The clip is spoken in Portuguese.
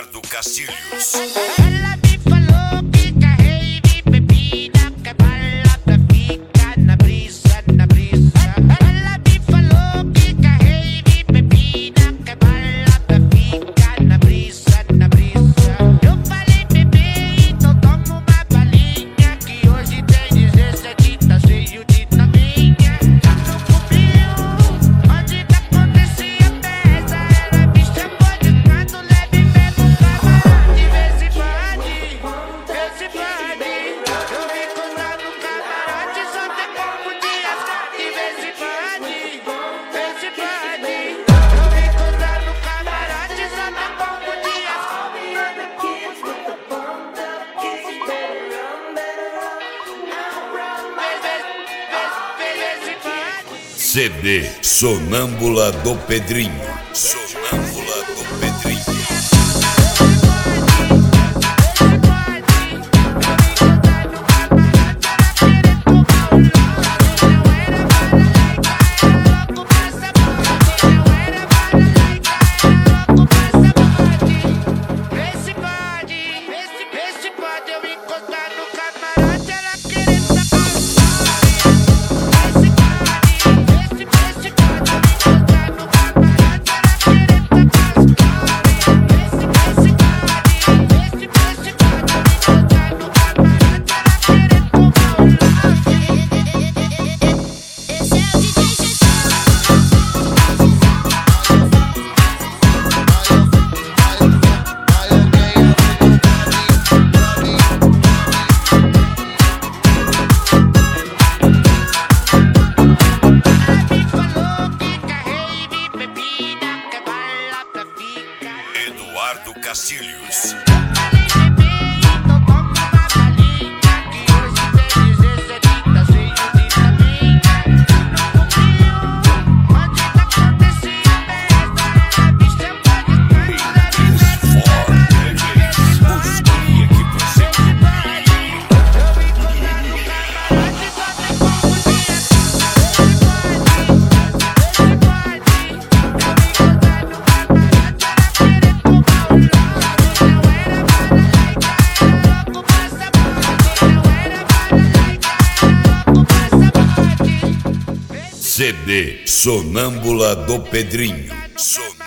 Eduardo Castilhos. Ela me falou que quer rave, bebida, quer balada, fica na brisa, na brisa. Ela me falou que quer rave, bebida, quer balada, fica na brisa, na brisa. Eu falei, bebê, então toma uma balinha, que hoje tem 17, tá cheio de taminha. Não cobriu, onde que acontecia a festa, ela me chamou de canto, leve mesmo camarote, vê se pode, vê se pode. Eu vi contar no camarote, só tem pouco de asfalto, vê se pode, vê se pode. Eu vi contar no camarote, só tem pouco de asfalto. CD Sonâmbula do Pedrinho. Sonâmbula do Pedrinho. Eduardo Castilhos. CD Sonâmbula do Pedrinho.